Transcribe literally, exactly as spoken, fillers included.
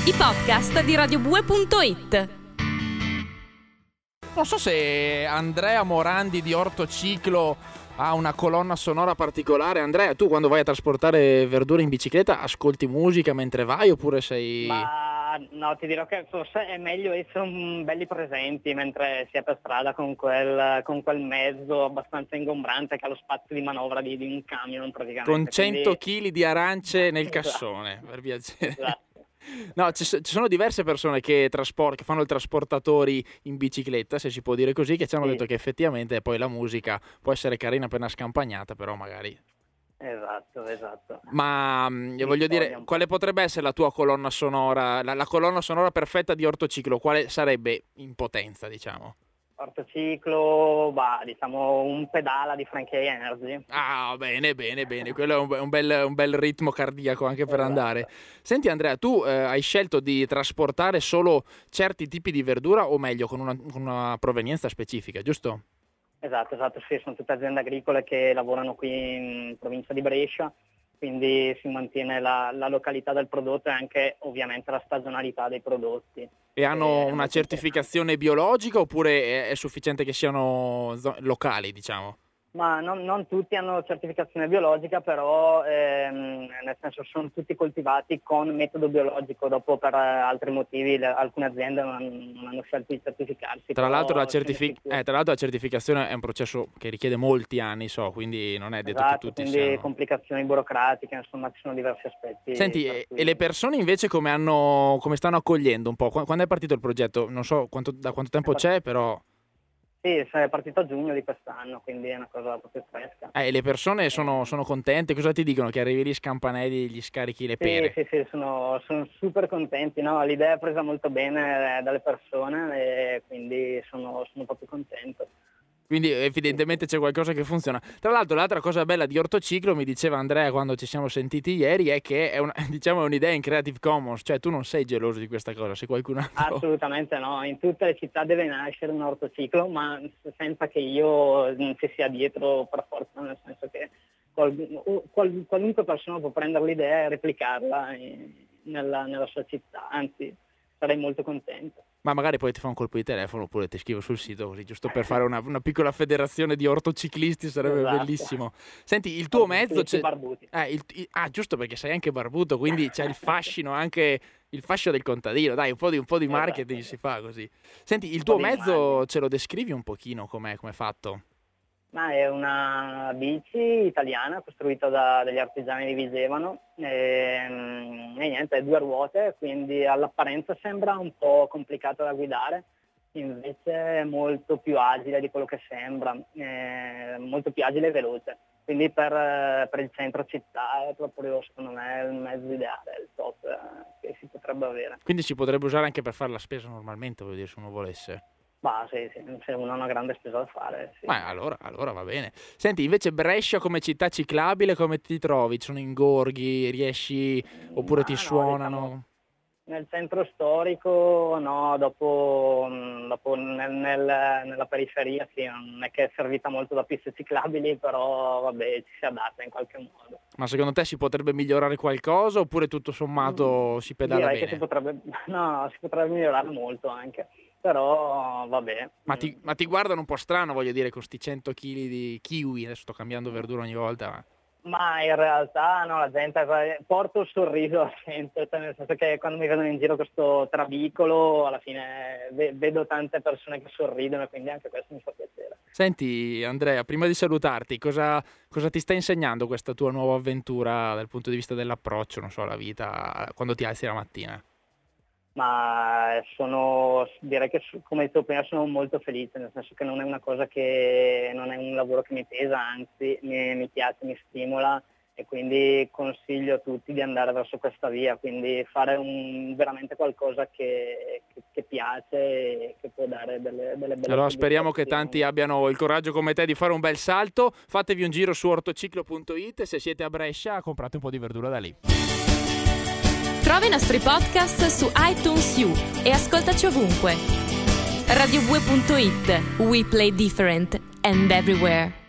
i podcast di radiobue punto it. Non so se Andrea Morandi di Ortociclo ha una colonna sonora particolare. Andrea, tu quando vai a trasportare verdure in bicicletta ascolti musica mentre vai oppure sei... Ma no, ti dirò che forse è meglio essere belli presenti mentre si è per strada con quel, con quel mezzo abbastanza ingombrante che ha lo spazio di manovra di, di un camion praticamente. Con cento Quindi... chili di arance nel Esatto. cassone, per piacere. Esatto. No, ci, ci sono diverse persone che, trasport, che fanno i trasportatori in bicicletta, se si può dire così, che ci hanno Sì. detto che effettivamente poi la musica può essere carina appena scampagnata, però magari... Esatto, esatto. Ma mh, io voglio storia dire, un po'. quale potrebbe essere la tua colonna sonora, la, la colonna sonora perfetta di Ortociclo? Quale sarebbe in potenza, diciamo? Ortociclo, bah, diciamo un pedala di Frankie Energy. Ah, bene, bene, bene. Quello è un, be- un bel, un bel ritmo cardiaco anche per Esatto. andare. Senti Andrea, tu eh, hai scelto di trasportare solo certi tipi di verdura o meglio con una, con una provenienza specifica, giusto? Esatto, esatto, sì, sono tutte aziende agricole che lavorano qui in provincia di Brescia, quindi si mantiene la, la località del prodotto e anche ovviamente la stagionalità dei prodotti. E hanno È una molto certificazione biologica oppure è, è sufficiente che siano zo- locali, diciamo? Ma non, non tutti hanno certificazione biologica, però ehm, nel senso sono tutti coltivati con metodo biologico, dopo per eh, altri motivi le, alcune aziende non, non hanno scelto di certificarsi. Tra però l'altro, la sono certific- sicuro. eh, tra l'altro la certificazione è un processo che richiede molti anni, so, quindi non è detto Esatto, che tutti quindi siano... complicazioni burocratiche, insomma ci sono diversi aspetti. Senti, per e, cui- e le persone invece come hanno, come stanno accogliendo un po'? Qu- Quando è partito il progetto? Non so quanto, da quanto tempo c'è, però... Sì, è partito a giugno di quest'anno, quindi è una cosa proprio fresca. Eh, le persone sono, sono contente? Cosa ti dicono? Che arrivi lì scampanelli, gli scarichi le pere? Sì, sì, sì, sono, sono super contenti, no? L'idea è presa molto bene dalle persone e quindi sono, sono proprio contento. Quindi evidentemente c'è qualcosa che funziona. Tra l'altro l'altra cosa bella di Ortociclo, mi diceva Andrea quando ci siamo sentiti ieri, è che è, una, diciamo, è un'idea in Creative Commons, cioè tu non sei geloso di questa cosa, se qualcun altro... Assolutamente no, in tutte le città deve nascere un ortociclo, ma senza che io ci sia dietro per forza, nel senso che qual, qual, qualunque persona può prendere l'idea e replicarla in, nella, nella sua città, anzi sarei molto contento. Ma magari poi ti fa un colpo di telefono oppure ti scrivo sul sito così, giusto per fare una, una piccola federazione di ortociclisti, sarebbe Esatto. bellissimo. Senti, il tuo mezzo... Tutti C'è... barbuti. Eh, il, il- ah, giusto perché sei anche barbuto, quindi c'è il fascino, anche il fascio del contadino. Dai, un po' di, un po' di marketing si fa così. Senti, il Un tuo po' di mezzo immagini. ce lo descrivi un pochino com'è, com'è fatto? Ma è una bici italiana costruita da degli artigiani di Vigevano e, mm, e niente, è due ruote, quindi all'apparenza sembra un po' complicata da guidare, invece è molto più agile di quello che sembra, è molto più agile e veloce. Quindi per, eh, per il centro città è proprio, secondo me, il mezzo ideale, il top eh, che si potrebbe avere. Quindi si potrebbe usare anche per fare la spesa normalmente, voglio dire, se uno volesse. Ma sì, sì, se uno ha una grande spesa da fare, sì. Ma allora, allora va bene. Senti, invece Brescia come città ciclabile come ti trovi? Ci sono ingorghi, riesci oppure Ma ti no, suonano? diciamo, nel centro storico no, dopo, mh, dopo nel, nel- nella periferia sì, non è che è servita molto da piste ciclabili, però vabbè, ci si adatta in qualche modo. Ma secondo te si potrebbe migliorare qualcosa oppure tutto sommato si pedala Direi bene? che si potrebbe, no, si potrebbe migliorare molto anche, però vabbè. Ma ti, ma ti guardano un po' strano, voglio dire, con sti cento chili di kiwi, adesso sto cambiando verdura ogni volta. Ma... Ma in realtà no, la gente porto il sorriso alla gente, cioè nel senso che quando mi vedono in giro questo trabicolo alla fine ve- vedo tante persone che sorridono e quindi anche questo mi fa piacere. Senti Andrea, prima di salutarti, cosa, cosa ti sta insegnando questa tua nuova avventura dal punto di vista dell'approccio, non so, alla vita, quando ti alzi la mattina? Ma sono, direi che su- come detto prima sono molto felice, nel senso che non è una cosa che, non è un lavoro che mi pesa, anzi mi, mi piace, mi stimola e quindi consiglio a tutti di andare verso questa via, quindi fare un, veramente qualcosa che, che, che piace e che può dare delle, delle belle Allora speriamo che soddisfazioni. tanti abbiano il coraggio come te di fare un bel salto. Fatevi un giro su ortociclo punto it e se siete a Brescia comprate un po' di verdura da lì. Trova i nostri podcast su iTunes U e ascoltaci ovunque. radiobue punto it. We play different and everywhere.